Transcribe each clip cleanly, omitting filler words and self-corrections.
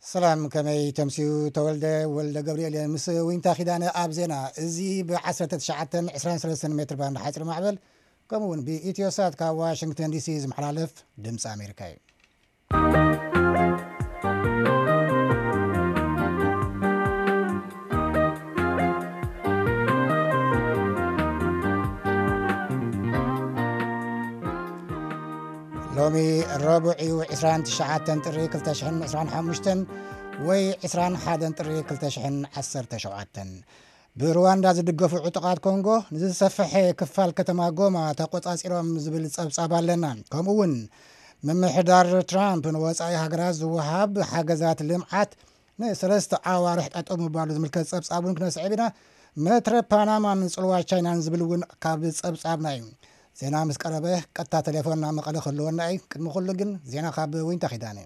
سلام كمي تمسيو تولد ولد جبريل مس وين تاخدانا أبزنا زي بعشرة تشعتن 23 متر بان حجر معبل كمون بإتيوسات كا واشنطن دي سي محلالف دمس أمريكاي لومي الربعي وعسران تشعتن تري كلتشحن عسران حمشتن وي عسران حادن تري كلتشحن عسر تشعتن برواندا زدقفو عطقات كونغو نزسفح كفال كتما قوما تقوط أسئرهم زبل صابال لنا كمون من محدار ترامب نوصاي هاقراز وهاب حاجزات اللمعات نسلست عوارح أتقوم بالو زملكة صابون كنا سعبنا متر باناما نسلوا تشاينا نزبلون كابل صابنايم زينا مسقربه قطا تليفوننا مقاله خلونا اي قدم خلو جن زينا خاب وين تاخداني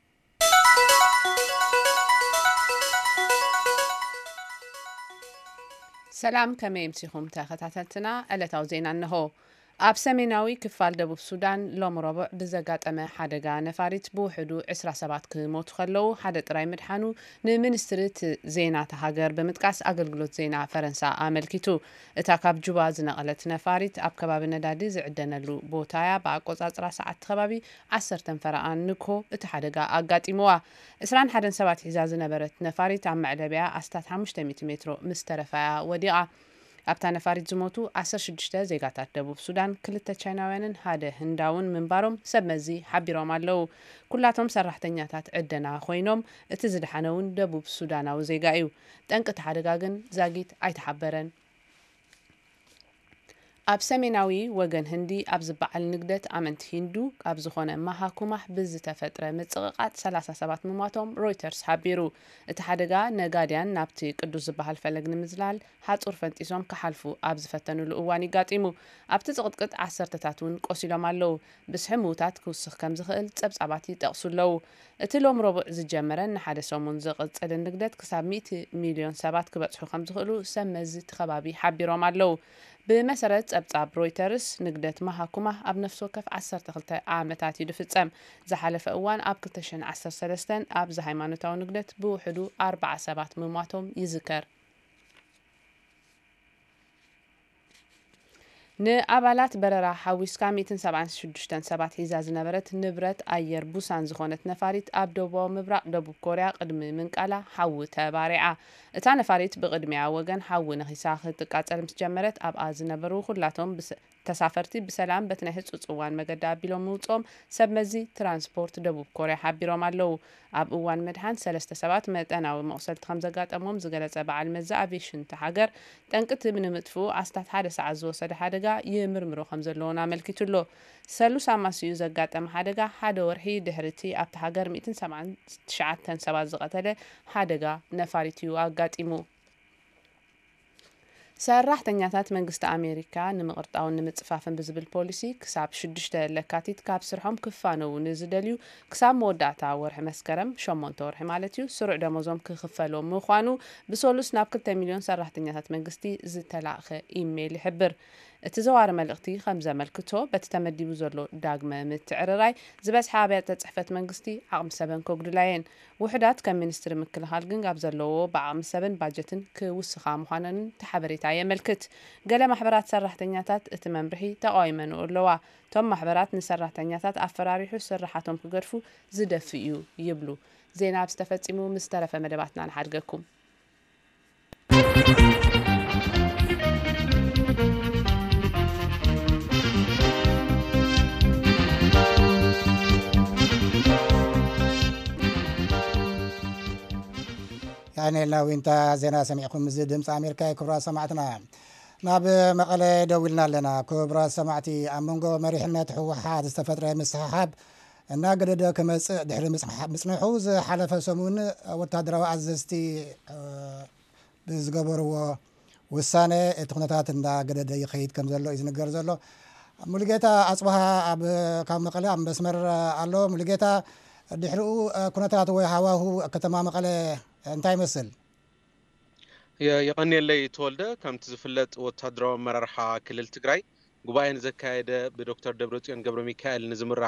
سلام كمي مسيخوم تاختاتنا ألتاو زينا انهو ኣብ ሰሜናዊ ክፋል ደቡብ ሱዳን ሎም ረቡዕ ብዘጋጠመ ሓደጋ ነፋሪት ብውሕዱ 10 ሰባት ክሞቱ ከለው ሓደ ጥራይ ምድሓኑ ንሚኒስትሪ ዜና ሃገር ብምጥቃስ ኣገልግሎት ዜና ፈረንሳ ኣመልኪቱ እታ ካብ ጁባ ዝነቐለት ነፋሪት ኣብ ከባቢ ነዳዲ ዝዕደነሉ ቦታያ ብኣቆጻጽራ ሰዓት ከባቢ 10 ፈረቓን ንኮ እቲ ሓደጋ ኣጋጢሙዋ 21 ሰባት ሒዛ ዝነበረት ነፋሪት ኣብ መዕለቢያ ኣስታት 500 ሜትሮ ምስ ተረፋያ ወዲቓ ኣብታ ነፋሪት ዝሞቱ 16 ዜጋታት ደቡብ ሱዳን ክልተ ቻይናውያንን ሓደ ህንዳውን ምንባሮም ሰብ መዚ ሓቢሮም ኣለው ኩላቶም ሰራሕተኛታት ዕደና ኮይኖም እቲ ዝድሓነውን ደቡብ ሱዳናዊ ዜጋ እዩ ጠንቅቲ ሓደጋ ግን ዛጊት ኣይተሓበረን ኣብ ሰሜናዊ ወገን ህንዲ ኣብ ዝበዓል ንግደት ኣመንቲ ሂንዱ ኣብ ዝኾነ ማሃኩማህ ብዝተፈጥረ ምጽቕቓት 37 ምሟቶም ሮይተርስ ሓቢሩ እቲ ሓደጋ ነጋድያን ናብቲ ቅዱስ ዝበሃል ፈለግ ንምዝላል ሓጹር ፈንጢሶም ክሓልፉ ኣብ ዝፈተኑሉ እዋን ይጋጢሙ ኣብቲ ጽቕጥቅጥ 10ታት እውን ቆሲሎም ኣለው ብስሕሙታት ክውስኽ ከም ዝኽእል ጸብጻባት ይጠቕሱለው እቲ ሎም ረቡዕ ዝጀመረ ንሓደ ሰሙን ዝቕጽል ንግደት ክሳብ 100 ሚልዮን ሰባት ክበጽሑ ከም ዝኽእሉ ሰብ መዚ ተኸባቢ ሓቢሮም ኣለው بمسرت ጸብጻብ ሮይተርስ ንግደት ማሃኩማ ኣብ ነፍሲ ወከፍ 12 ዓመታት ይድፍጸም ዝሓለፈ እዋን ኣብ 2013 ኣብ ሃይማኖታዊ ንግደት ብውሕዱ 4 ሰባት ምሟቶም ይዝከር ንኣባላት በረራ ሓዊስካ 176 ሰባት ሒዛ ዝነበረት ንብረት ኣየር ቡሳን ዝኾነት ነፋሪት ኣብ ደቡባዊ ምብራቕ ደቡብ ኮርያ ቅድሚ ምንቃላ ሓዊ ተባሪዓ እታ ነፋሪት ብቅድሚያ ወገን ሓዊ ነኺሳ ክትቃጸል ምስ ጀመረት ኣብኣ ዝነበሩ ኩላቶም ተሳፈርቲ ብሰላም በትናይ ህጹጽ እዋን መገዳ ኣቢሎም ምውጾም ሰብ መዚ ትራንስፖርት ደቡብ ኮርያ ሓቢሮም ኣለው ኣብ እዋን መድሓን 3 ሰባት መጠናዊ መቕሰልቲ ከም ዘጋጠሞም ዝገለጸ በዓል መዛ ኣቪዬሽን ተሃገር ጠንቅቲ ንምጥፍኡ ኣስታት ሓደ ሰዓት ዝወሰደ ሓደጋ ይምርምሮ ከም ዘለዎን ኣመልኪቱሎ ሰሉስ ኣማስዩ ዘጋጠመ ሓደጋ ሓደ ወርሒ ድሕርቲ ኣብቲ ሃገር 179 ሰባት ዝቐተለ ሓደጋ ነፋሪት እዩ ኣጋጢሙ ሰራሕተኛታት መንግስቲ ኣሜሪካ ንምቕርጣውን ንምጽፋፍን ብዝብል ፖሊሲ ክሳብ 6 ለካቲት ካብ ስርሖም ክፋነው ንዝደልዩ ክሳብ መወዳእታ ወርሒ መስከረም 8 ወርሒ ማለት እዩ ስሩዕ ደሞዞም ክኽፈሎም ምዃኑ ብሶሉስ ናብ 2 ሚልዮን ሰራሕተኛታት መንግስቲ ዝተላእኸ ኢሜይል ይሕብር እቲ ዘዋሪ መልእኽቲ ከም ዘመልክቶ በቲ ተመዲቡ ዘሎ ዳግመ ምትዕርራይ ዝበዝሐ ኣብያተ ጽሕፈት መንግስቲ ዓቕሚ ሰበን ከጉድላየን ውሕዳት ከም ሚኒስትሪ ምክልኻል ግን ኣብ ዘለዎ ብዓቕሚ ሰበን ባጀትን ክውስኻ ምዃነን ተሓበሬታ የመልክት ገለ ማሕበራት ሰራሕተኛታት እቲ መምርሒ ተቃዊመን ኣለዋ ቶም ማሕበራት ንሰራሕተኛታት ኣፈራሪሑ ስራሓቶም ክገድፉ ዝደፊ እዩ ይብሉ ዜና ብዝተፈጺሙ ምስ ተረፈ መደባትና ንሓድገኩም يعني لو انت زينا سمعكم مزيد امريكا كبرى سمعتنا ناب مقاله دولنا لنا كبرى سمعتي امونغو مريحنا حوحات استفتره مسحاب እና ገደደ ከመጽ ድሕሪ ምጽንሑ ዝሓለፈ ሰሙን ወታደራዊ ኣዘዝቲ ብዝገበርዎ ውሳነ እቲ ኩነታት እንዳገደደ ይኸይድ ከም ዘሎ እዩ ዝንገር ዘሎ ሙሉጌታ ኣጽባሃ ኣብ ካብ መቐለ ኣብ መስመር ኣሎ ሙሉጌታ ድሕሪኡ ኩነታት ወይ ሃዋሁ ከተማ መቐለ እንታይ ይመስል يقنيلي تولده كم تزفلت وتدرو مررحة كلل تجري قبائن زكايدة بدكتور دبروتيان قبل ميكائيل نزمرح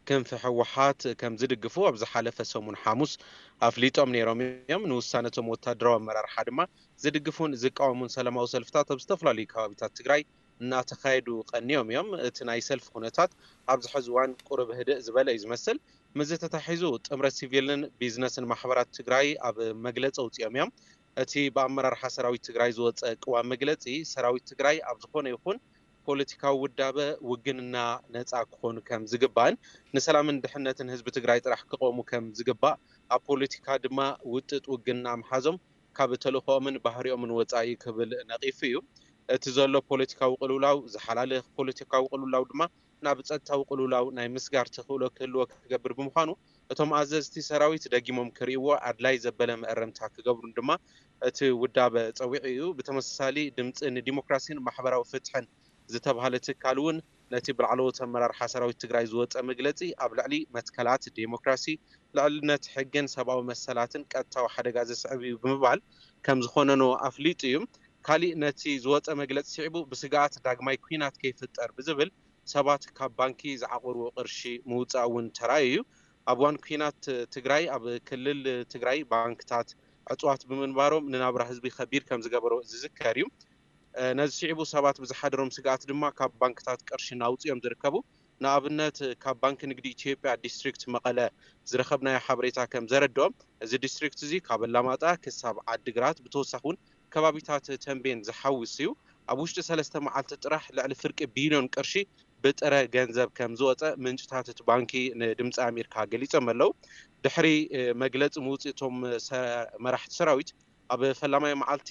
كم في حوحات كم زدقفوا بزحالف سمون حاموس أفليتهم نيروميوم نوسانتهم وتدروا مرار حدما زدقفون زقاومون سلامة وسلفتات بستفلا لي كوابيتات تجراي ناتخايدو قنيوم يوم تناي سلف خونتات أبز حزوان قرب هدئ زبالة يزمثل مزت تحيزو تأمر سيفيلن بيزنس محبرات تجراي أب مجلس أو تيام أتي بأمرار حسراوي تجراي زوت قوام مجلس سراوي تجراي أبز خون يخون ፖለቲካዊ ውዳበ ውግንና ነፃ ክኾኑ ከም ዝግባእን ንሰላምን ድሕነትን ህዝቢ ትግራይ ጥራሕ ክቆሙ ከም ዝግባእ ኣብ ፖለቲካ ድማ ውጥጥ ውግንና ምሓዞም ካብ ተልእኾኦምን ባህሪኦምን ወፃኢ ክብል ነቒፉ እዩ እቲ ዘሎ ፖለቲካዊ ቅልውላው ዝሓላለኽ ፖለቲካዊ ቅልውላው ድማ ናብ ፀጥታዊ ቅልውላው ናይ ምስጋር ተኽእሎ ክህልዎ ክገብር ብምዃኑ እቶም ኣዘዝቲ ሰራዊት ደጊሞም ክርእይዎ ኣድላይ ዘበለ መእረምታ ክገብሩን ድማ እቲ ውዳበ ፀዊዑ እዩ ብተመሳሳሊ ድምፂ ንዲሞክራሲን ማሕበራዊ ፍትሕን ዝተባሃለ ትካል እውን ነቲ ብላዕለዎት ኣመራርሓ ሰራዊት ትግራይ ዝወፀ መግለፂ ኣብ ልዕሊ መትከላት ዲሞክራሲ ልዕልነት ሕግን ሰብኣዊ መሰላትን ቀጥታዊ ሓደጋ ዘስዕብ እዩ ብምባል ከም ዝኾነኖ ኣፍሊጡ እዩ ካሊእ ነቲ ዝወፀ መግለፂ ስዒቡ ብስግኣት ዳግማይ ኩናት ከይፍጠር ብዝብል ሰባት ካብ ባንኪ ዝዓቆርዎ ቅርሺ ምውፃእ እውን ተራእዩ እዩ ኣብ እዋን ኩናት ትግራይ ኣብ ክልል ትግራይ ባንክታት ዕፅዋት ብምንባሮም ንናብራ ህዝቢ ከቢድ ከም ዝገበሮ ዝዝከር እዩ ነዚ ስዒቡ ሰባት ብዝሓደሮም ስግኣት ድማ ካብ ባንክታት ቅርሺ ናውፅኦም ዝርከቡ ንኣብነት ካብ ባንኪ ንግዲ ኢትዮጵያ ዲስትሪክት መቐለ ዝረኸብናዮ ሓበሬታ ከም ዘረድኦም እዚ ዲስትሪክት እዚ ካብ ኣላማጣ ክሳብ ዓዲግራት ብተወሳኺ እውን ከባቢታት ተንቤን ዝሓውስ እዩ ኣብ ውሽጢ 3 መዓልቲ ጥራሕ ልዕሊ ፍርቂ ቢልዮን ቅርሺ ብጥረ ገንዘብ ከም ዝወፀ ምንጭታት እቲ ባንኪ ንድምፂ ኣሜሪካ ገሊፆም ኣለው ድሕሪ መግለፂ ምውፅእቶም መራሕቲ ሰራዊት ኣብ ፈላማይ መዓልቲ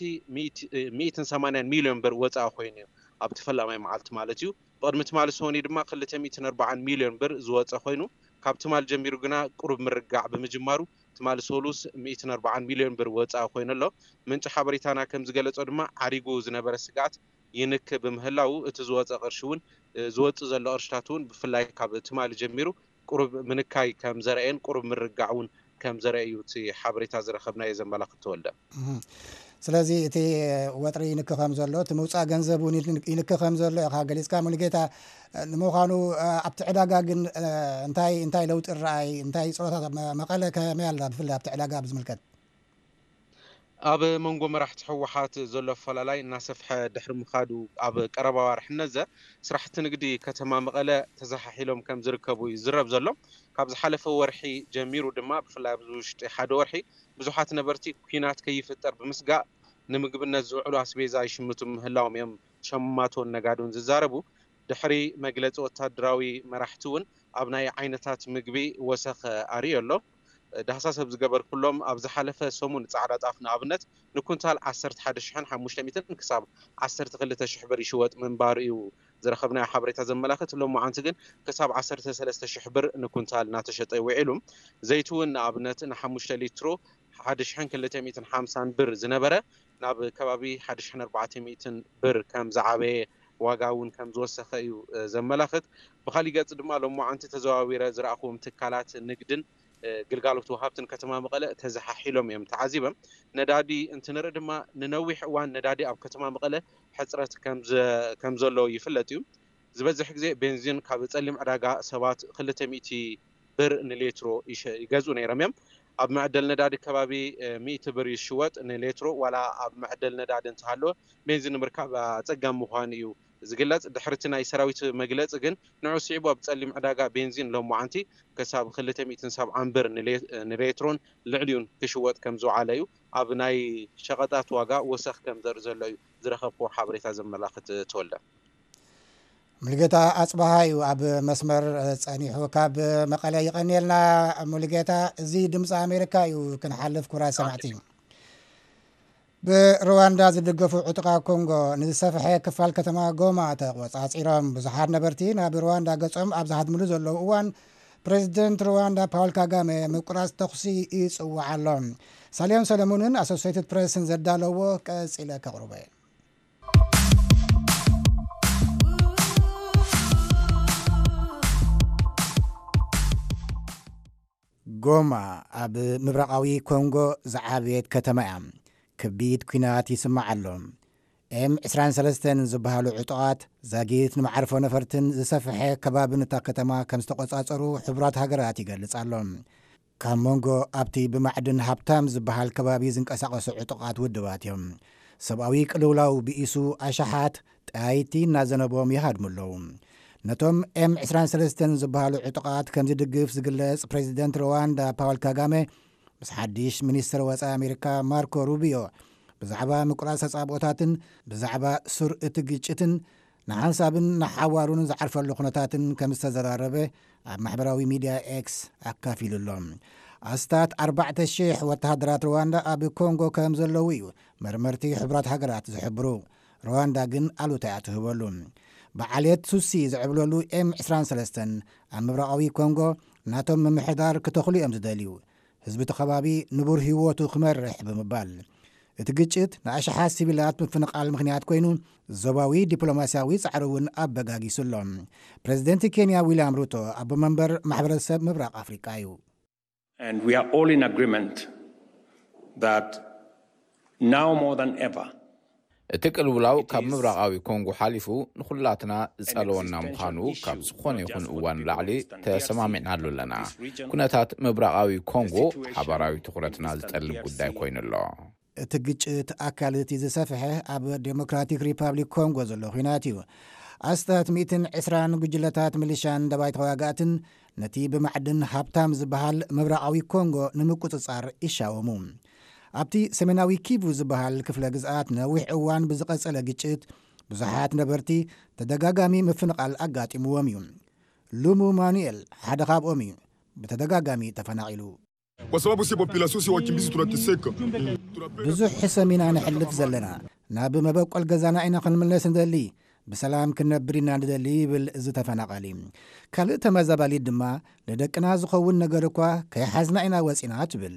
180 ሚልዮን ብር ወፃኢ ኮይኑ ኣብቲ ፈላማይ መዓልቲ ማለት እዩ ብቅድሚ ትማል ሶኒ ድማ 240 ሚልዮን ብር ዝወፀ ኮይኑ ካብ ትማል ጀሚሩ ግና ቁሩብ ምርጋዕ ብምጅማሩ ትማል ሶሉስ 140 ሚልዮን ብር ወፃኢ ኮይኑ ኣሎ ምንጭ ሓበሬታና ከም ዝገለጾ ድማ ዓሪጉ ዝነበረ ስግኣት ይንክ ብምህላው እቲ ዝወፀ ቅርሺ እውን ዝወፅእ ዘሎ ቅርሽታት እውን ብፍላይ ካብ ትማል ጀሚሩ ቁሩብ ምንካይ ከም ዘርአን ቁሩብ ምርጋዕ እውን ከም ዘርአዩ እቲ ሓበሬታ ዝረኸብናዮ ዘመላኽት ተወልደ ስለዚ እቲ ወጥሪ ይንክ ከም ዘሎ እቲ ምውፃእ ገንዘብ እውን ይንክ ከም ዘሎ ኢኻ ገሊፅካ ሙሉጌታ ንምዃኑ ኣብቲ ዕዳጋ ግን እንታይ ለውጢ ረኣይ እንታይ ፀወታት መቐለ ከመይ ኣላ ብፍላይ ኣብቲ ዕዳጋ ብዝምልከት ኣብ መንጎ መራሕቲ ሕወሓት ዘሎ ኣፈላላይ እናሰፍሐ ድሕሪ ምኻዱ ኣብ ቀረባ ዋርሕነት ስራሕቲ ንግዲ ከተማ መቐለ ተዘሓሒሎም ከም ዝርከቡ ይዝረብ ዘሎ ካብ ዝሓለፈ ወርሒ ጀሚሩ ድማ ብፍላይ ኣብ ውሽጢ ሓደ ወርሒ ብዙሓት ነበርቲ ኩናት ከይፍጠር ብምስጋእ ንምግብነት ዝውዕሉ ኣስቤዛ ይሽምቱ ምህላዎም እዮም ሸማቶን ነጋዶን ዝዛረቡ ድሕሪ መግለፂ ወታደራዊ መራሕቲ እውን ኣብ ናይ ዓይነታት ምግቢ ወሰኽ ኣርዩ ኣሎ ዳህሳሰብ ዝገበር ኩሎም ኣብ ዝሓለፈ ሰሙን ጻዕዳ ጣፍ ንኣብነት ንኩንታል 11,500 ክሳብ 12,000 ብር ይሽወጥ ምንባር እዩ ዝረኸብናዮ ሓበሬታ ዘመላኽት ሎም መዓንቲ ግን ክሳብ 13,000 ብር ንኩንታል እናተሸጠ ይውዒሉ ዘይቲ እውን ንኣብነት ን5 ሊትሮ 1,250 ብር ዝነበረ ናብ ከባቢ 1,400 ብር ከም ዝዓበየ ዋጋ እውን ከም ዝወሰኸ እዩ ዘመላኽት ብኻሊእ ገጽ ድማ ሎም መዓንቲ ተዘዋዊረ ዝረኣኽዎም ትካላት ንግድን ግልጋሎት ወሃብትን ከተማ መቐለ ተዘሓሒሎም እዮም ተዓዚቦም ነዳዲ እንትንርኢ ድማ ንነዊሕ እዋን ነዳዲ ኣብ ከተማ መቐለ ሕፅረት ከም ዘሎ ይፍለጥ እዩ ዝበዝሕ ግዜ ቤንዚን ካብ ጸሊም ዕዳጋ ሰባት 200 ብር ንሌትሮ ይገዝኡ ነይሮም እዮም ኣብ መዕደል ነዳዲ ከባቢ 100 ብር ይሽወጥ ንሌትሮ ዋላ ኣብ መዕደል ነዳዲ እንተሃለወ ቤንዚን ምርካብ ኣጸጋሚ ምዃኑ እዩ ዝግለጽ ድሕርቲ ናይ ሰራዊት መግለጽ ግን ንዑ ስዒቡ ኣብ ጸሊም ዕዳጋ ቤንዚን ሎም መዓንቲ ክሳብ 270 ብር ንሌትሮን ልዕልዩን ክሽወጥ ከም ዝውዓለ እዩ ኣብ ናይ ሸቐጣት ዋጋ ወሰኽ ከም ዘርኢ ዘሎ እዩ ዝረኸብኩ ሓበሬታ ዘመላኽት ተወልደ ሙሉጌታ ኣጽባሃ እዩ ኣብ መስመር ጸኒሑ ካብ መቐለ ይቐኒየልና ሙሉጌታ እዚ ድምፂ ኣሜሪካ እዩ ክንሓልፍ ኩራይ ሰማዕቲ ብሩዋንዳ ዝድገፉ ዕጡቓት ኮንጎ ንዝሰፍሐ ክፋል ከተማ ጎማ ተቆጻጺሮም ብዙሓት ነበርቲ ናብ ሩዋንዳ ገጾም ኣብ ዝሃድምሉ ዘለዉ እዋን ፕሬዚደንት ሩዋንዳ ፓውል ካጋሜ ምቁራጽ ተኽሲ ይጽዋዕ ኣሎ ሳልዮም ሰለሙንን ኣሶሲየትድ ፕሬስን ዘዳለዎ ቀጺለ ከቕርበ ጎማ ኣብ ምብራቃዊ ኮንጎ ዝዓበየት ከተማ እያ ከቢድ ኩናት ይስማዕ ኣሎ M23 ዝበሃሉ ዕጡቃት ዛጊት ንማዕርፎ ነፈርትን ዝሰፍሐ ከባብን እታ ከተማ ከም ዝተቆጻጸሩ ሕቡራት ሃገራት ይገልጽ ኣሎ። ካብ መንጎ ኣብቲ ብማዕድን ሃብታም ዝበሃል ከባቢ ዝንቀሳቐሱ ዕጡቃት ውድባት እዮም። ሰብኣዊ ቅልውላው ብኢሱ ኣሸሓት ጠያይቲ እናዘነቦም ይሃድሙ ኣለዉ። ነቶም M23 ዝበሃሉ ዕጡቃት ከም ዝድግፍ ዝግለጽ ፕሬዚደንት ሩዋንዳ ፓውል ካጋሜ ምስ ሓድሽ ሚኒስትር ወፃኢ ኣሜሪካ ማርኮ ሩቢዮ ብዛዕባ ምቁራጽ ተጻብኦታትን ብዛዕባ ሱር እቲ ግጭትን ንሓንሳብን ንሓዋሩን ዝዓርፈሉ ኩነታትን ከም ዝተዘራረበ ኣብ ማሕበራዊ ሚድያ ኤክስ ኣካፊሉ ኣሎ። ኣስታት 4,000 ወተሃደራት ሩዋንዳ ኣብ ኮንጎ ከም ዘለዉ እዩ መርመርቲ ሕቡራት ሃገራት ዝሕብሩ። ሩዋንዳ ግን ኣሉታይ ኣትህበሉ። ብዓልየት ሱሲ ዝዕብለሉ M23 ኣብ ምብራቃዊ ኮንጎ ናቶም ምምሕዳር ክተኽሉ እዮም ዝደልዩ ህዝቢ እቲ ከባቢ ንቡር ህይወቱ ክመርሕ ብምባል እቲ ግጭት ንኣሽሓት ሲቪላት ምፍንቃል ምክንያት ኮይኑ ዞባዊ ዲፕሎማስያዊ ጻዕሪ እውን ኣበጋጊሱ ኣሎ። ፕሬዚደንት ኬንያ ዊልያም ሩቶ ኣቦ መንበር ማሕበረሰብ ምብራቅ ኣፍሪቃ እዩ። And we are all in agreement that now more than ever እቲ ቅልውላው ካብ ምብራቃዊ ኮንጎ ሓሊፉ ንኹላትና ዝጸለወና ምዃኑ ካብ ዝኾነ ይኹን እዋን ላዕሊ ተሰማሚዕናሉ ኣለና። ኩነታት ምብራቃዊ ኮንጎ ሓባራዊ ትኹረትና ዝጠልብ ጉዳይ ኮይኑ ኣሎ። እቲ ግጭት ኣካል እቲ ዝሰፍሐ ኣብ ዴሞክራቲክ ሪፐብሊክ ኮንጎ ዘሎ ኩናት እዩ። ኣስታት 120 ጉጅለታት ሚሊሻን ደባይ ተዋጋእትን ነቲ ብማዕድን ሃብታም ዝበሃል ምብራቃዊ ኮንጎ ንምቁፅጻር ይሻወሙ። ኣብቲ ሰሜናዊ ኪቡ ዝበሃል ክፍለ ግዝኣት ነዊሕ እዋን ብዝቐጸለ ግጭት ብዙሓት ነበርቲ ተደጋጋሚ ምፍንቓል ኣጋጢምዎም እዩ። ሉሙ ማኑኤል ሓደ ካብኦም እዩ። ብተደጋጋሚ ተፈናቂሉ ብዙሕ ሕሰም ኢና ንሕልፍ ዘለና ናብ መበቆል ገዛና ኢና ክንምለስ ንደሊ ብሰላም ክንነብር ኢና ንደሊ ይብል እዚ ተፈናቃሊ። ካልእ ተመዛባሊት ድማ ንደቅና ዝኸውን ነገር እኳ ከይሓዝና ኢና ወፂና ትብል።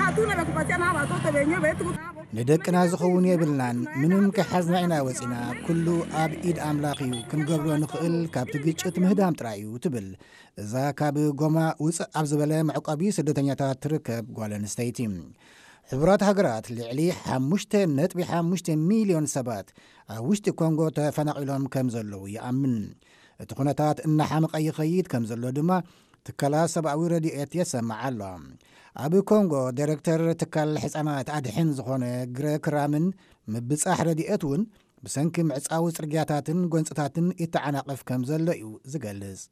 ንደቅና ዝኸውን የብልናን ምንም ከይሓዝና ኢና ወፂና ኩሉ ኣብ ኢድ ኣምላኽ እዩ ክንገብሮ ንኽእል ካብቲ ግጭት ምህዳም ጥራይ እዩ ትብል። እዛ ካብ ጎማ ውፅእ ኣብ ዝበለ መዕቆቢ ስደተኛታት ትርከብ ጓል ኣንስተይቲ። ሕቡራት ሃገራት ልዕሊ 5.5 ሚልዮን ሰባት ኣብ ውሽጢ ኮንጎ ተፈናቂሎም ከም ዘለዉ ይኣምን። እቲ ኩነታት እናሓመቐ ይኸይድ ከም ዘሎ ድማ ትካላት ሰብኣዊ ረድኤት የሰማዕ ኣሎ። ኣብ ኮንጎ ዳይሬክተር ትካል ሕፃናት ኣድሕን ዝኾነ ግሬክ ራምን ምብጻሕ ረድኤት እውን ብሰንኪ ምዕፃዊ ጽርግያታትን ጎንፅታትን ይተዓናቐፍ ከም ዘሎ እዩ ዝገልጽ።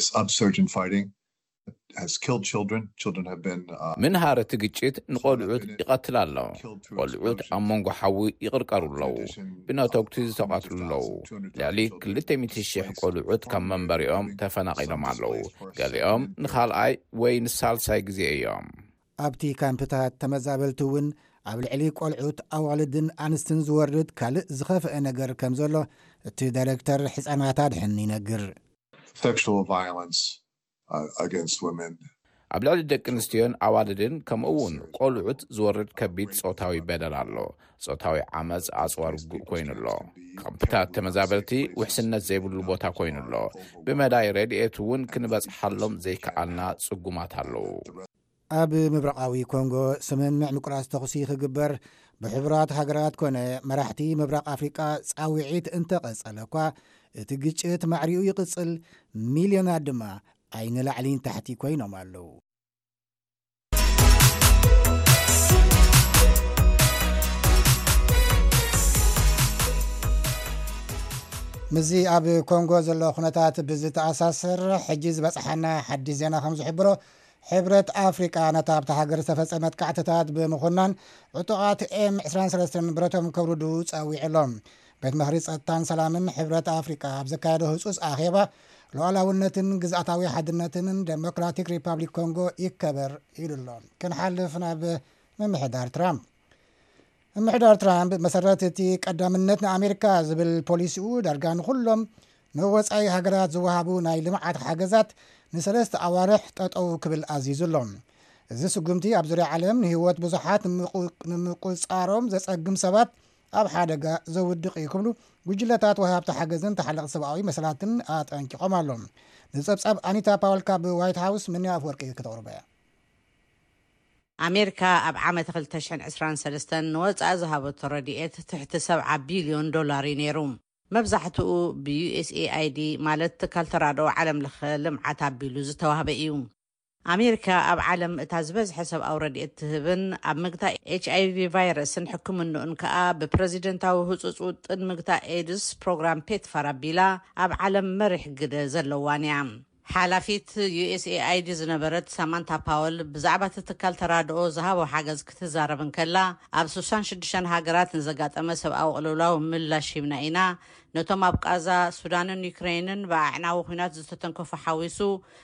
ምንሃር እቲ ግጭት ንቆልዑት ይቐትል ኣሎ። ቆልዑት ኣብ መንጎ ሓዊ ይቕርቀሩ ኣለዉ። ብነተግቲ ዝተቐትሉ ኣለዉ። ልዕሊ 200,000 ቆልዑት ካብ መንበሪኦም ተፈናቂሎም ኣለዉ። ገሊኦም ንኻልኣይ ወይ ንሳልሳይ ግዜ እዮም። ኣብቲ ካምፕታት ተመዛበልቲ እውን ኣብ ልዕሊ ቆልዑት ኣዋልድን ኣንስትን ዝወርድ ካልእ ዝኸፍአ ነገር ከም ዘሎ እቲ ዳይሬክተር ሕፃናት ኣድሕን ይነግር። ኣብ ልዕሊ ደቂ ኣንስትዮን ኣዋልድን ከምኡውን ቆልዑት ዝወርድ ከቢድ ጾታዊ በደል ኣሎ። ጾታዊ ዓመፅ ኣጽዋር ጉእ ኮይኑ ኣሎ። ካምፕታት ተመዛበልቲ ውሕስነት ዘይብሉ ቦታ ኮይኑ ኣሎ። ብመዳይ ረድኤት እውን ክንበጽሓሎም ዘይከኣልና ጽጉማት ኣለዉ። ኣብ ምብራቃዊ ኮንጎ ስምምዕ ምቁራጽ ተኹሲ ክግበር ብሕቡራት ሃገራት ኮነ መራሕቲ ምብራቕ ኣፍሪቃ ጻውዒት እንተቐጸለ እኳ እቲ ግጭት ማዕሪኡ ይቕጽል፣ ሚልዮናት ድማ ዓይኒ ላዕሊን ታሕቲ ኮይኖም ኣለዉ። ምዚ ኣብ ኮንጎ ዘሎ ኩነታት ብዝተኣሳሰር ሕጂ ዝበፅሓና ሓዲስ ዜና ከም ዝሕብሮ ሕብረት ኣፍሪቃ ነታ ኣብቲ ሃገር ዝተፈጸመት ካዕትታት ብምኹናን ዕጡቓት M23 ብረቶም ከውርዱ ጸዊዕሎም። ቤት ምኽሪ ጸጥታን ሰላምን ሕብረት ኣፍሪቃ ኣብ ዘካየዶ ህጹጽ ኣኼባ ሉዓላውነትን ግዝኣታዊ ሓድነትን ዴሞክራቲክ ሪፐብሊክ ኮንጎ ይከበር ኢሉ ኣሎ። ክንሓልፍ ናብ ምምሕዳር ትራምፕ። ምምሕዳር ትራምፕ መሰረት እቲ ቀዳምነት ንኣሜሪካ ዝብል ፖሊሲኡ ዳርጋ ንኹሎም ንወፃኢ ሃገራት ዝወሃቡ ናይ ልምዓት ሓገዛት ንሰለስተ ኣዋርሕ ጠጠው ክብል ኣዚዙሎም። እዚ ስጉምቲ ኣብ ዙርያ ዓለም ንህይወት ብዙሓት ንምቁፃሮም ዘጸግም ሰባት ኣብ ሓደጋ ዘውድቕ እዩ ክብሉ ጉጅለታት ወሃብቲ ሓገዝን ተሓለቕቲ ሰብኣዊ መሰላትን ኣጠንቂቖም ኣሎም። ንጸብጻብ ኣኒታ ፓውል ካብ ዋይት ሃውስ ምንያ ኣፍወርቂ ክተቕርበ ኣሜሪካ ኣብ ዓመት 2023 ንወፃኢ ዝሃበቶ ረድኤት ትሕቲ $7 ቢልዮን ነይሩ። መብዛሕትኡ ብUSAID ማለት ትካል ተራድኦ ዓለም ለኸ ልምዓት ኣቢሉ ዝተዋህበ እዩ። ኣሜሪካ ኣብ ዓለም እታ ዝበዝሐ ሰብኣዊ ረድኤት ትህብን ኣብ ምግታእ HIV ቫይረስን ሕክምንኡን ከዓ ብፕረዚደንታዊ ህፁፅ ውጥን ምግታእ ኤድስ ፕሮግራም ፔትፋር ኣቢላ ኣብ ዓለም መሪሕ ግደ ዘለዋን እያ። ሓላፊት USAID ዝነበረት ሳማንታ ፓወል ብዛዕባ ትካል ተራድኦ ዝሃቦ ሓገዝ ክትዛረብን ከላ ኣብ 66 ሃገራት ንዘጋጠመ ሰብኣዊ ቅልውላው ምላሽ ሂብና ኢና ነቶም ኣብ ቃዛ ሱዳንን ዩክሬንን ብኣዕናዊ ኩናት ዝተተንከፉ ሓዊሱ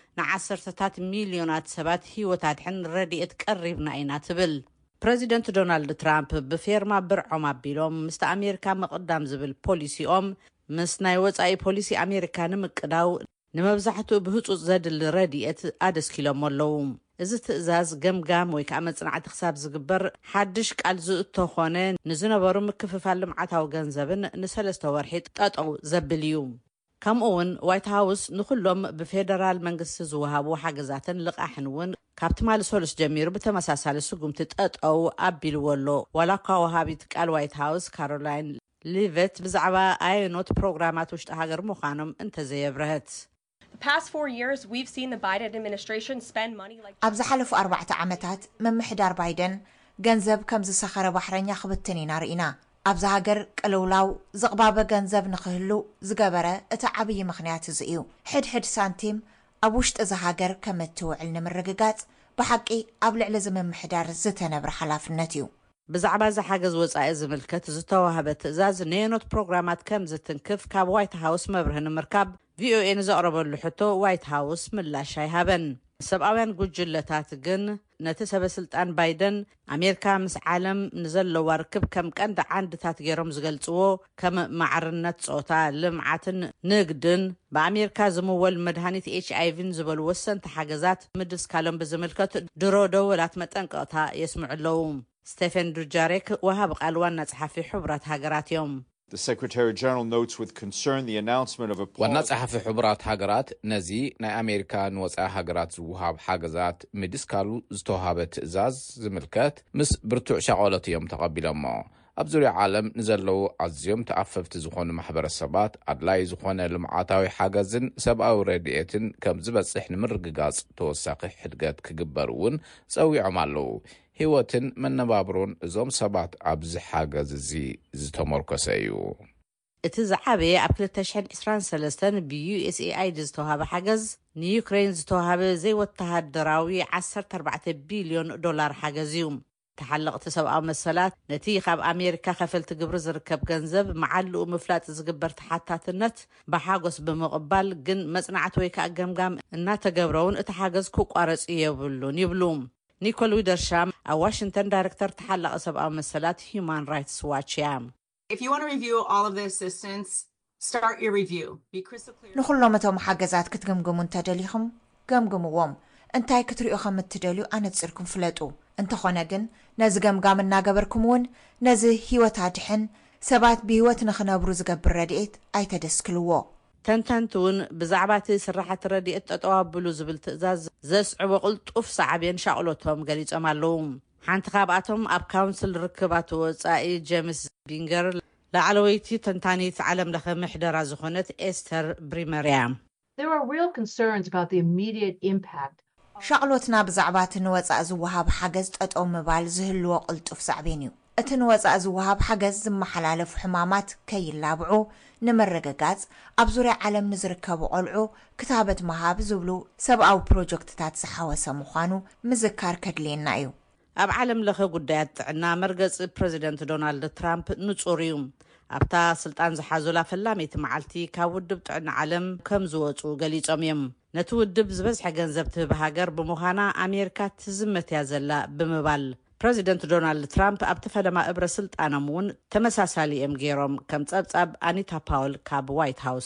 ንዓሰርተታት ሚልዮናት ሰባት ሂወት ኣድሕን ረድኤት ቀሪብና ኢና ትብል። ፕረዚደንት ዶናልድ ትራምፕ ብፌርማ ብርዖም ኣቢሎም ምስቲ ኣሜሪካ መቕዳም ዝብል ፖሊሲኦም ምስ ናይ ወፃኢ ፖሊሲ ኣሜሪካ ንምቅዳው ንመብዛሕትኡ ብህፁፅ ዘድሊ ረድኤት ኣደስኪሎም ኣለዉ። እዚ ትእዛዝ ገምጋም ወይ ከዓ መጽናዕቲ ክሳብ ዝግበር ሓድሽ ቃል ዝእቶ ኾነ ንዝነበሩ ምክፍፋል ልምዓታዊ ገንዘብን ንሰለስተ ወርሒ ጠጠው ዘብል እዩ። ከምኡውን ዋይት ሃውስ ንኩሎም ብፌደራል መንግስቲ ዝወሃቡ ሓገዛትን ልቃሕን እውን ካብቲ ማል ሰሉስ ጀሚሩ ብተመሳሳሊ ስጉምቲ ጠጠው ኣቢልዎ ኣሎ። ዋላ እኳ ወሃቢት ቃል ዋይት ሃውስ ካሮላይን ሊቨት ብዛዕባ ኣየኖት ፕሮግራማት ውሽጢ ሃገር ምዃኖም እንተዘየብረህት past 4 years we've seen the Biden administration spend money like ኣብ ዝሓለፉ 4 ዓመታት መምሕዳር ባይደን ገንዘብ ከም ዝሰኸረ ባሕረኛ ክብትን ኢና ርኢና። ኣብዚ ሃገር ቅልውላው ዝቕባበ ገንዘብ ንኽህሉ ዝገበረ እቲ ዓብዪ ምኽንያት እዚ እዩ። ሕድሕድ ሳንቲም ኣብ ውሽጢ እዚ ሃገር ከም እትውዕል ንምርግጋጽ ብሓቂ ኣብ ልዕሊ ዝምምሕዳር ዝተነብረ ሓላፍነት እዩ። ብዛዕባ ዝሓገዝ ወፃኢ ዝምልከት ዝተዋህበ ትእዛዝ ነየኖት ፕሮግራማት ከም ዝትንክፍ ካብ ዋይት ሃውስ መብርህ ንምርካብ VOA ንዘቕረበሉ ሕቶ ዋይት ሃውስ ምላሽ ኣይሃበን። ሰብኣውያን ጉጅለታት ግን ነቲ ሰበስልጣን ባይደን ኣሜሪካ ምስ ዓለም ንዘለዋ ርክብ ከም ቀንዲ ዓንድታት ገይሮም ዝገልጽዎ ከም ማዕርነት ጾታ፣ ልምዓትን ንግድን ብኣሜሪካ ዝምወል መድሃኒት HIVን ዝበሉ ወሰንቲ ሓገዛት ምድስካሎም ብዝምልከት ድሮ ደወላት መጠንቀቕታ የስምዑ ኣለዉ። ስቴፈን ዱጃሪክ ወሃብ ቃል ዋና ጸሓፊ ሕቡራት ሃገራት እዮም። The Secretary General notes with concern the announcement of a ዋና ጸሓፊ ሕቡራት ሃገራት ነዚ ናይ ኣሜሪካ ንወፃኢ ሃገራት ዝውሃብ ሓገዛት ምድስካሉ ዝተዋሃበ ትእዛዝ ዝምልከት ምስ ብርቱዕ ሸቐሎት እዮም ተቐቢሎሞ። ኣብ ዙርያ ዓለም ንዘለዉ ኣዝዮም ተኣፈፍቲ ዝኾኑ ማሕበረሰባት ኣድላይ ዝኾነ ልምዓታዊ ሓገዝን ሰብኣዊ ረድኤትን ከም ዝበጽሕ ንምርግጋጽ ተወሳኺ ሕድገት ክግበር እውን ጸዊዖም ኣለዉ። ህይወትን መነባብሮን እዞም ሰባት ኣብዚ ሓገዝ እዚ ዝተመርኮሰ እዩ። እቲ ዝዓበየ ኣብ 2023 ብUSAID ዝተዋሃበ ሓገዝ ንዩክሬን ዝተዋሃበ ዘይወተሃደራዊ $14 ቢልዮን ሓገዝ እዩ። ተሓለቕቲ ሰብኣዊ መሰላት ነቲ ካብ ኣሜሪካ ከፈልቲ ግብሪ ዝርከብ ገንዘብ መዓልኡ ምፍላጥ ዝግበር ተሓታትነት ብሓጎስ ብምቕባል ግን መጽናዕቲ ወይ ከዓ ገምጋም እናተገብረውን እቲ ሓገዝ ክቋረጽ የብሉን ይብሉ። ኒኮል ዊደርሻም ኣብ ዋሽንግተን ዳይሬክተር ተሓለቐ ሰብኣዊ መሰላት Human Rights Watch እያ። If you want to review all of the assistance, start your review. Be crystal clear. ንኹሎም እቶም ሓገዛት ክትግምግሙ እንተደሊኹም ገምግምዎም። እንታይ ክትሪኡ ከም እትደልዩ ኣነጽርኩም ፍለጡ። እንተኾነ ግን ነዚ ገምጋም እናገበርኩም እውን ነዚ ህይወት ኣድሕን ሰባት ብህይወት ንኽነብሩ ዝገብር ረድኤት ኣይተደስክልዎ። ተንተንቱውን ብዛዕባ እቲ ስራሕቲ ረድኤት ጠጠው ኣቢሉ ዝብል ትእዛዝ ዘስዕቦ ቅልጡፍ ሰዓብን ሻቕሎቶም ገሊፆም ኣለዉ። ሓንቲ ካብኣቶም ኣብ ካውንስል ርክባት ወፃኢ ጄምስ ቢንገር ላዕለወይቲ ተንታኒት ዓለም ለኸ ምሕደራ ዝኾነት ኤስተር ብሪመርያ There are real concerns about the immediate impact. ሻቕሎትና ብዛዕባ እቲ ንወፃኢ ዝወሃብ ሓገዝ ጠጠው ምባል ዝህልዎ ቅልጡፍ ሳዕቤን እዩ። እቲ ንወፃኢ ዝወሃብ ሓገዝ ዝመሓላለፉ ሕማማት ከይላብዑ ንምርግጋጽ ኣብ ዙርያ ዓለም ንዝርከቡ ቆልዑ ክታበት መሃብ ዝብሉ ሰብኣዊ ፕሮጀክትታት ዝሓወሰ ምዃኑ ምዝካር ከድልየና እዩ። ኣብ ዓለም ለኸ ጉዳያት ጥዕና መርገፂ ፕረዚደንት ዶናልድ ትራምፕ ንጹር እዩ። ኣብታ ስልጣን ዝሓዙላ ፈላሜቲ መዓልቲ ካብ ውድብ ጥዕና ዓለም ከም ዝወፁ ገሊፆም እዮም። ነቲ ውድብ ዝበዝሐ ገንዘብ ትህብ ሃገር ብምዃና ኣሜሪካ ትዝመት እያ ዘላ ብምባል ፕረዚደንት ዶናልድ ትራምፕ ኣብቲ ፈለማ እብረ ስልጣኖም እውን ተመሳሳሊ እዮም ገይሮም ከም ጸብጻብ ኣኒታ ፓውል ካብ ዋይት ሃውስ።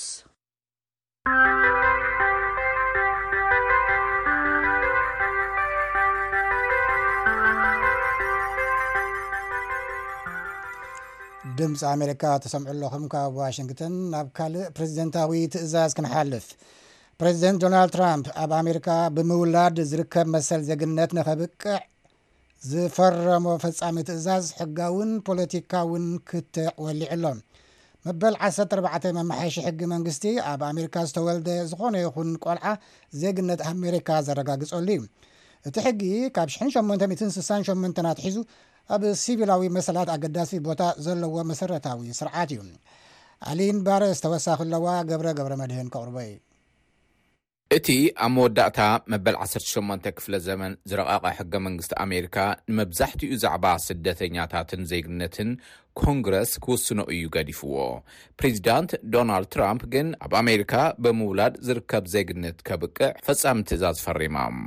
ድምፂ ኣሜሪካ ተሰምዑ ኣለኹም ካብ ዋሽንግተን። ናብ ካልእ ፕሬዚደንታዊ ትእዛዝ ክንሓልፍ። ፕሬዚደንት ዶናልድ ትራምፕ ኣብ ኣሜሪካ ብምውላድ ዝርከብ መሰል ዜግነት ንኸብቅዕ ዝፈረሞ ፈጻሚ ትእዛዝ ሕጋውን ፖለቲካውን ክትወሊዕሎም መበል 14 መማሓየሺ ሕጊ መንግስቲ ኣብ ኣሜሪካ ዝተወልደ ዝኾነ ይኹን ቆልዓ ዜግነት ኣሜሪካ ዘረጋግጸሉ እዩ እቲ ሕጊ ካብ 1868 ናትሒዙ ኣብ ሲቪላዊ መሰላት ኣገዳሲ ቦታ ዘለዎ መሰረታዊ ስርዓት እዩ ኣሊን ባረስ ተወሳኺ ኣለዋ ገብረ መድህን ከቕርቦ እዩ እቲ ኣብ መወዳእታ መበል 18 ክፍለ ዘመን ዝረቐቐ ሕገ መንግስቲ ኣሜሪካ ንመብዛሕትኡ ዛዕባ ስደተኛታትን ዜግነትን ኮንግረስ ክውስኖ እዩ ገዲፍዎ ፕሬዚዳንት ዶናልድ ትራምፕ ግን ኣብ ኣሜሪካ ብምውላድ ዝርከብ ዜግነት ከብቅዕ ፈጻሚ ትእዛዝ ፈሪሞም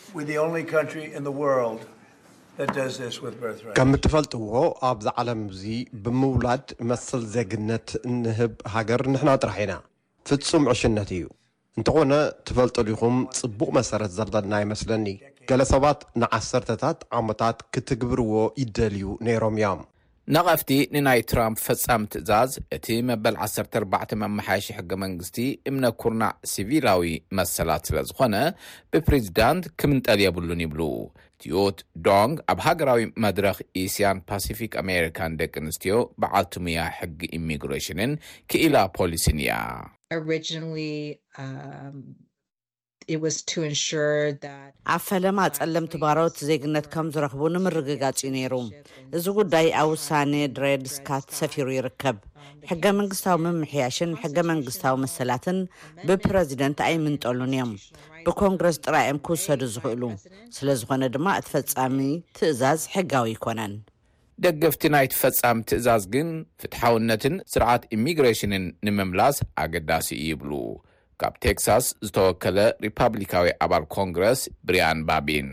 ከም እትፈልጥዎ ኣብዚ ዓለም እዚ ብምውላድ መሰል ዜግነት ንህብ ሃገር ንሕና ጥራሕ ኢና ፍጹም ዕሽነት እዩ እንተኾነ ትፈልጡ ዲኹም ጽቡቕ መሰረት ዘለና ይመስለኒ ገለ ሰባት ንዓሰርተታት ዓመታት ክትግብርዎ ይደልዩ ነይሮም እዮም ነቐፍቲ ንናይ ትራምፕ ፈጻሚ ትእዛዝ እቲ መበል 14 መማሓየሺ ሕገ መንግስቲ እምነ ኩርናዕ ሲቪላዊ መሰላት ስለ ዝኾነ ብፕሬዚዳንት ክምንጠል የብሉን ይብሉ ቲዮት ዶንግ ኣብ ሃገራዊ መድረኽ ኤስያን ፓሲፊክ ኣሜሪካን ደቂ ኣንስትዮ በዓልቲ ሙያ ሕጊ ኢሚግሬሽንን ክኢላ ፖሊስን እያ Originally, it was to ensure that ኣብ ፈለማ ጸለምቲ ባሮት ዜግነት ከም ዝረኽቡ ንምርግጋጽ ነይሩ እዚ ጉዳይ ኣብ ውሳኔ ድሬድ ስካት ሰፊሩ ይርከብ ሕገ መንግስታዊ ምምሕያሽን ሕገ መንግስታዊ መሰላትን ብፕሬዚደንት ኣይምንጠሉን እዮም ብኮንግረስ ጥራይም ክውሰዱ ዝኽእሉ ስለ ዝኾነ ድማ እቲ ፈጻሚ ትእዛዝ ሕጋዊ ይኮነን ደገፍቲ ናይ ተፈጻሚ ትእዛዝ ግን ፍትሓውነትን ስርዓት ኢሚግሬሽንን ንምምላስ ኣገዳሲ ይብሉ ካብ ቴክሳስ ዝተወከለ ሪፐብሊካዊ ኣባል ኮንግረስ ብሪያን ባቢን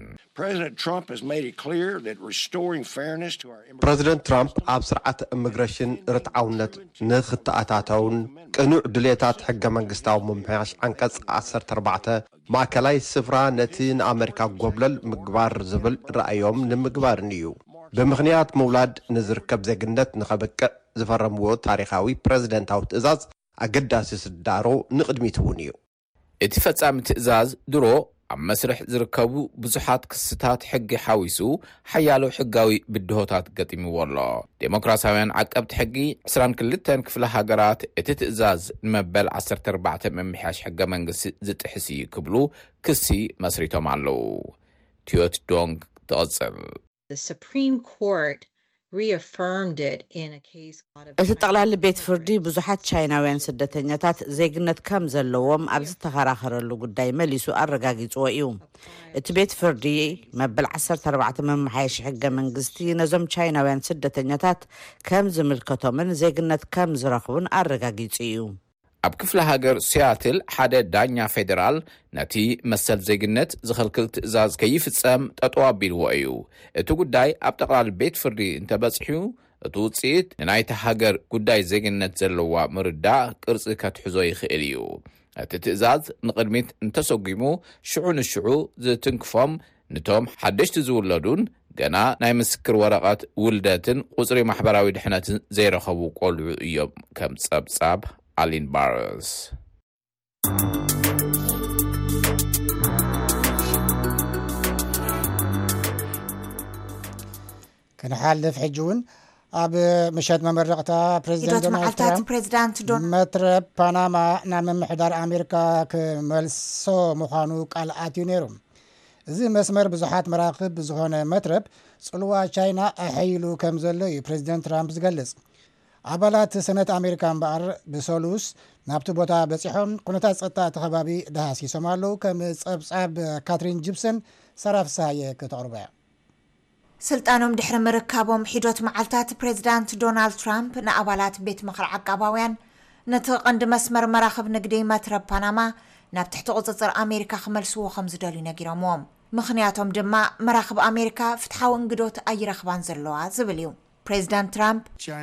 ፕሬዚደንት ትራምፕ ኣብ ስርዓት ኢሚግሬሽን ርትዓውነት ንኽትኣታተውን ቅኑዕ ድሌታት ሕገ መንግስታዊ ምምሕያሽ አንቀጽ 14 ማእከላይ ስፍራ ነቲ ንኣሜሪካ ጎብለል ምግባር ዝብል ረኣዮም ንምግባርን እዩ ብምኽንያት ምውላድ ንዝርከብ ዜግነት ንኸበቅዕ ዝፈረምዎ ታሪኻዊ ፕሬዚደንታዊ ትእዛዝ ኣገዳሲ ስዳሮ ንቕድሚት እውን እዩ እቲ ፈጻሚ ትእዛዝ ድሮ ኣብ መስርሕ ዝርከቡ ብዙሓት ክስታት ሕጊ ሓዊሱ ሓያሎ ሕጋዊ ብድሆታት ገጢምዎ ኣሎ ዴሞክራሲያውያን ዓቀብቲ ሕጊ 22 ክፍለ ሃገራት እቲ ትእዛዝ ንመበል 14 መምሕያሽ ሕገ መንግስቲ ዝጥሕስ እዩ ክብሉ ክሲ መስሪቶም ኣለዉ ቲዮት ዶንግ ተቐጽል the Supreme Court reaffirmed it in a case እቲ ጠቕላሊ ቤት ፍርዲ ብዙሓት ቻይናውያን ስደተኛታት ዜግነት ከም ዘለዎም ኣብ ዝተኸራኸረሉ ጉዳይ መሊሱ ኣረጋጊጽዎ እዩ እቲ ቤት ፍርዲ መበል 14 መምሕያሽ ሕገ መንግስቲ ነዞም ቻይናውያን ስደተኛታት ከም ዝምልከቶምን ዜግነት ከም ዝረኽቡን ኣረጋጊጹ እዩ ኣብ ክፍለ ሃገር ሲያትል ሓደ ዳኛ ፌደራል ነቲ መሰል ዜግነት ዝኽልክል ትእዛዝ ከይፍጸም ጠጠው ኣቢልዎ እዩ እቲ ጉዳይ ኣብ ጠቕላሊ ቤት ፍርዲ እንተበጽሑ እቲ ውፅኢት ንናይቲ ሃገር ጉዳይ ዜግነት ዘለዋ ምርዳእ ቅርፂ ከትሕዞ ይኽእል እዩ እቲ ትእዛዝ ንቕድሚት እንተሰጊሙ ሽዑ ንሽዑ ዝትንክፎም ነቶም ሓደሽቲ ዝውለዱን ገና ናይ ምስክር ወረቐት ውልደትን ቁፅሪ ማሕበራዊ ድሕነትን ዘይረኸቡ ቆልዑ እዮም ከም ጸብጻብ ኣሊን ባረስ ክንሓልፍ ሕጂ እውን ኣብ ምሸት መመረቕታ ፕሬዚደንት ዶናልድ መትረብ ፓናማ ናብ ምምሕዳር ኣሜሪካ ክመልሶ ምዃኑ ቃል ኣትዩ ነይሩ እዚ መስመር ብዙሓት መራኽብ ዝኾነ መትረብ ጽልዋ ቻይና ኣሕይሉ ከም ዘሎ እዩ ፕሬዚደንት ትራምፕ ዝገልጽ ኣባላት ሰነት ኣሜሪካ እምበኣር ብሰሉስ ናብቲ ቦታ በፂሖም ኩነታት ጸጥታ እቲ ከባቢ ደሃሲሶም ኣለዉ ከም ጸብጻብ ካትሪን ጂፕሰን ሰራፍሳየ ከተቕርበ እያ ስልጣኖም ድሕሪ ምርካቦም ሒዶት መዓልታት ፕሬዚዳንት ዶናልድ ትራምፕ ንኣባላት ቤት ምኽሪ ዓቃባውያን ነቲ ቀንዲ መስመር መራኽብ ንግዲ መትረብ ፓናማ ናብ ትሕቲ ቁፅፅር ኣሜሪካ ክመልስዎ ከም ዝደልዩ ነጊሮምዎም ምኽንያቶም ድማ መራኽብ ኣሜሪካ ፍትሓዊ እንግዶት ኣይረኽባን ዘለዋ ዝብል እዩ ፕሬዚዳንት ትራምፕ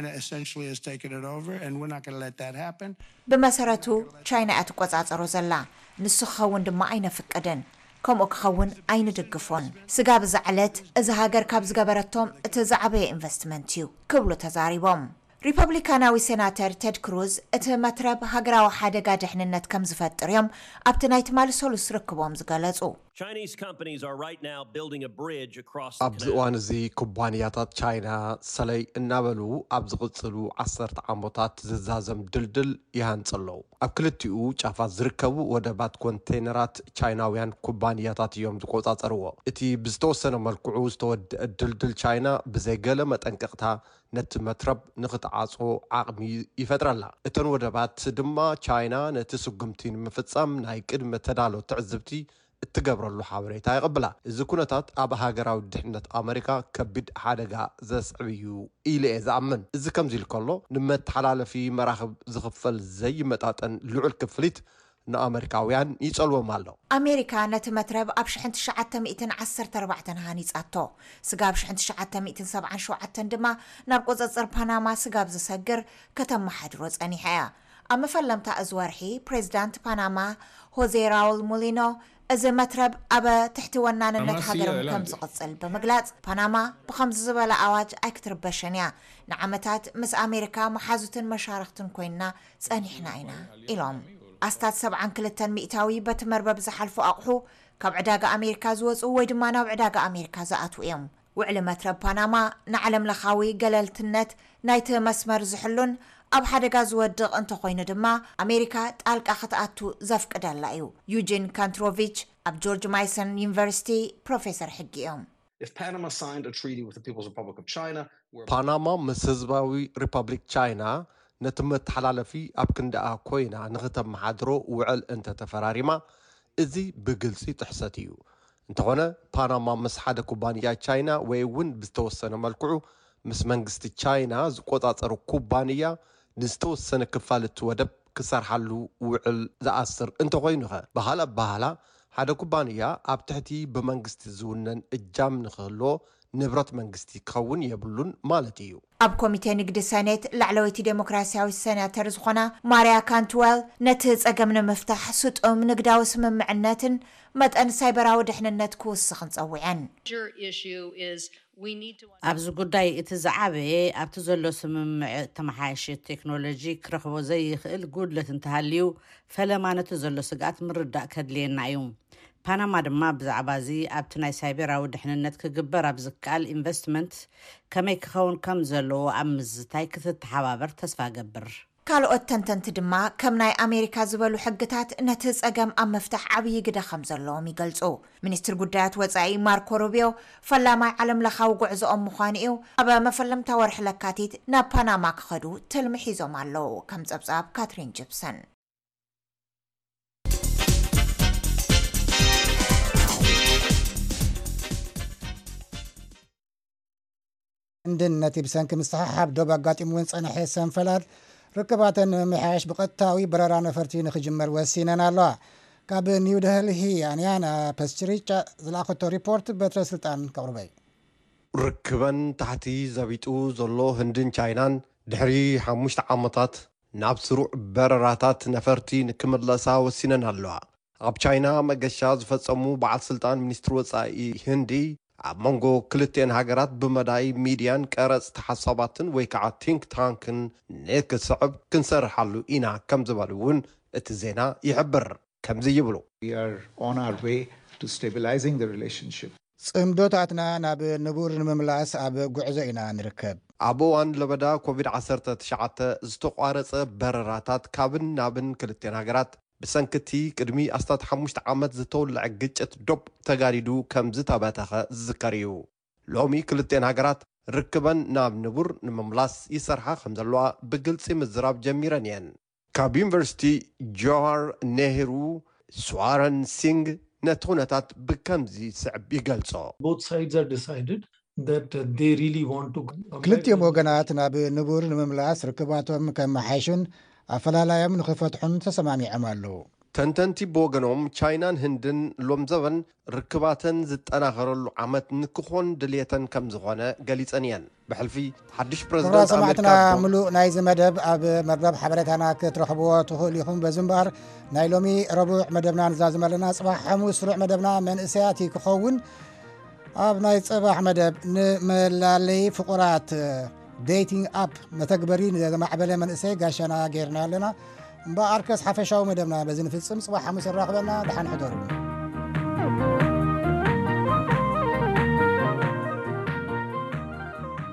ብመሰረቱ ቻይና እያ ትቆጻጸሮ ዘላ ንሱ ክኸውን ድማ ኣይነፍቅድን ከምኡ ክኸውን ኣይንድግፎን ስጋ ብዛዕለት እዚ ሃገር ካብ ዝገበረቶም እቲ ዝዓበየ ኢንቨስትመንት እዩ ክብሉ ተዛሪቦም ሪፐብሊካናዊ ሴናተር ቴድ ክሩዝ እቲ መትረብ ሃገራዊ ሓደጋ ድሕንነት ከም ዝፈጥር እዮም ኣብቲ ናይ ትማሊ ሰሉስ ርክቦም ዝገለጹ Chinese companies are right now building a bridge across the ኣብዚ እዋን እዚ ኩባንያታት ቻይና ሰለይ እናበሉ ኣብ ዝቕፅሉ 10 ዓመታት ዝዛዘም ድልድል ይሃንጽለው ኣብ ክልቲኡ ጫፋት ዝርከቡ ወደባት ኮንቴይነራት ቻይናውያን ኩባንያታት እዮም ዝቆጻጸርዎ እቲ ብዝተወሰነ መልክዑ ዝተወድአ ድልድል ቻይና ብዘይገለ መጠንቀቕታ ነቲ መትረብ ንኽትዓጾ ዓቕሚ ይፈጥረላ እተን ወደባት ድማ ቻይና ነቲ ስጉምቲ ንምፍጻም ናይ ቅድመ ተዳሎ ትዕዝብቲ እትገብረሉ ሓበሬታ ይቕብላ እዚ ኩነታት ኣብ ሃገራዊ ድሕነት ኣሜሪካ ከቢድ ሓደጋ ዘስዕብ እዩ ኢሉ እየ ዝኣምን እዚ ከምዚ ኢሉ ከሎ ንመተሓላለፊ መራኽብ ዝኽፈል ዘይመጣጠን ልዑል ክፍሊት ንኣሜሪካውያን ይጸልዎም ኣሎ ኣሜሪካ ነቲ መትረብ ኣብ 1914 ሃኒጻቶ ስጋብ 1977 ድማ ናብ ቁጽጽር ፓናማ ስጋብ ዝሰግር ከተመሓድሮ ጸኒሓ እያ ኣብ መፈለምታ እዚ ወርሒ ፕሬዚዳንት ፓናማ ሆዜ ራውል ሙሊኖ እዚ መትረብ ኣብ ትሕቲ ወናንነት ሃገሮም ከም ዝቕጽል ብምግላጽ ፓናማ ብኸምዚ ዝበለ ኣዋጅ ኣይክትርበሸን እያ ንዓመታት ምስ ኣሜሪካ መሓዙትን መሻርክትን ኮይንና ጸኒሕና ኢና ኢሎም ኣስታት 72 ሚእታዊ በቲ መርበብ ዝሓልፉ ኣቕሑ ካብ ዕዳጋ ኣሜሪካ ዝወፁ ወይ ድማ ናብ ዕዳጋ ኣሜሪካ ዝኣትዉ እዮም ውዕሊ መትረብ ፓናማ ንዓለም ለኻዊ ገለልትነት ናይቲ መስመር ዝሕሉን ኣብ ሓደጋ ዝወድቕ እንተኾይኑ ድማ ኣሜሪካ ጣልቃ ክትኣቱ ዘፍቅደላ እዩ ዩጂን ካንትሮቪች ኣብ ጆርጅ ማይሰን ዩኒቨርሲቲ ፕሮፌሰር ሕጊ እዮም ፓናማ ምስ ህዝባዊ ሪፐብሊክ ቻይና ነቲ መተሓላለፊ ኣብ ክንደኣ ኮይና ንኽተመሓድሮ ውዕል እንተተፈራሪማ እዚ ብግልፂ ጥሕሰት እዩ እንተኾነ ፓናማ ምስ ሓደ ኩባንያ ቻይና ወይ እውን ብዝተወሰነ መልክዑ ምስ መንግስቲ ቻይና ዝቆጻጸሩ ኩባንያ ንዝተወሰነ ክፋልቲ ወደብ ክሰርሓሉ ውዕል ዝኣስር እንተኾይኑኸ ባህላ ሓደ ኩባንያ ኣብ ትሕቲ ብመንግስቲ ዝውነን እጃም ንኽህልዎ ንብረት መንግስቲ ክኸውን የብሉን ማለት እዩ ኣብ ኮሚቴ ንግዲ ሰኔት ላዕለወይቲ ዴሞክራሲያዊ ሴናተር ዝኾና ማርያ ካንትዌል ነቲ ጸገም ንምፍታሕ ስጡም ንግዳዊ ስምምዕነትን መጠን ሳይበራዊ ድሕንነት ክውስኽን ጸዊዐን ኣብዚ ጉዳይ እቲ ዝዓበየ ኣብቲ ዘሎ ስምምዕ ተመሓየሽ ቴክኖሎጂ ክረኽቦ ዘይኽእል ጉድለት እንተሃልዩ ፈለማ ነቲ ዘሎ ስጋት ምርዳእ ከድልየና እዩ ፓናማ ድማ ብዛዕባ እዚ ኣብቲ ናይ ሳይበራዊ ድሕንነት ክግበር ኣብ ዝከኣል ኢንቨስትመንት ከመይ ክኸውን ከም ዘለዎ ኣብ ምዝታይ ክትተሓባበር ተስፋ ገብር ካልኦት ተንተንቲ ድማ ከም ናይ ኣሜሪካ ዝበሉ ሕግታት ነቲ ጸገም ኣብ መፍታሕ ዓብዪ ግደ ከም ዘለዎም ይገልጹ ሚኒስትር ጉዳያት ወጻኢ ማርኮ ሩቢዮ ፈላማይ ዓለም ለኻዊ ጉዕዞኦም ምዃኑ እዩ ኣብ መፈለምታ ወርሒ ለካቲት ናብ ፓናማ ክኸዱ ትልሚ ሒዞም ኣለዉ ከም ጸብጻብ ካትሪን ጂፕሰን እንደን ነቲ ብሰንኪ ምስተሓሓብ ዶብ ኣጋጢሙውን ጸንሐ ሰንፈላድ ርክባተን ምሕያሽ ብቐጥታዊ በረራ ነፈርቲ ንኽጅመር ወሲነን ኣለዋ ካብ ኒው ደልሂ ኣንያና ፐስችሪጫ ዝለኣኸቶ ሪፖርት በትረ ስልጣን ከቕርበይ ርክበን ታሕቲ ዘቢጡ ዘሎ ህንድን ቻይናን ድሕሪ 5 ዓመታት ናብ ስሩዕ በረራታት ነፈርቲ ንክምለሳ ወሲነን ኣለዋ ኣብ ቻይና መገሻ ዝፈጸሙ በዓል ስልጣን ሚኒስትር ወጻኢ ህንዲ ኣብ መንጎ ክልቴን ሃገራት ብመዳይ ሚድያን ቀረጽ ተሓሳባትን ወይ ከዓ ቲንክ ታንክን ንክስዕብ ክንሰርሓሉ ኢና ከም ዝበሉ እውን እቲ ዜና ይሕብር ከምዚ ይብሉ ጽምዶታትና ናብ ንቡር ንምምላስ ኣብ ጉዕዞ ኢና ንርከብ ኣብ እዋን ለበዳ ኮቪድ-19 ዝተቋረጸ በረራታት ካብን ናብን ክልቴን ሃገራት ብሰንክቲ ቅድሚ 15 ዓመት ዝተወልዐ ግጭት ዶብ ተጋዲዱ ከም ዝተበተኸ ዝዝከር እዩ ሎሚ ክልቴን ሃገራት ርክበን ናብ ንቡር ንምምላስ ይሰርሓ ከም ዘለዋ ብግልፂ ምዝራብ ጀሚረን እየን ካብ ዩኒቨርሲቲ ጆዋር ኔህሩ ስዋረን ሲንግ ነቲ ኩነታት ብከምዚ ስዕብ ይገልጾ ክልቲኦም ወገናት ናብ ንቡር ንምምላስ ርክባቶም ከመሓይሹን ኣፈላላዮም ንኽፈትሑን ተሰማሚዖም ኣለዉ ተንተንቲ ብወገኖም ቻይናን ህንድን ሎም ዘበን ርክባተን ዝጠናኸረሉ ዓመት ንክኾን ድልየተን ከም ዝኾነ ገሊፀን እየን ብሕልፊ ሓድሽ ፕረዚደንት ሰማዕትና ሙሉእ ናይዚ መደብ ኣብ መርበብ ሓበሬታና ክትረኽብዎ ትኽእሉ ኢኹም በዚ እምበር ናይ ሎሚ ረቡዕ መደብና ንዛዝመለና ጽባሕ ሐሙስ ሩዕ መደብና መንእሰያት ክኸውን ኣብ ናይ ጽባሕ መደብ ንመላለይ ፍቑራት ዴቲንግ አፕ መተግበሪ ንዘማዕበለ መንእሰይ ጋሻና ጌርና ኣለና እምበኣርከስ ሓፈሻዊ መደብና በዚ ንፍጽም ጽባሕ ሐሙስ ንራኽበና ድሓን ሕደሩ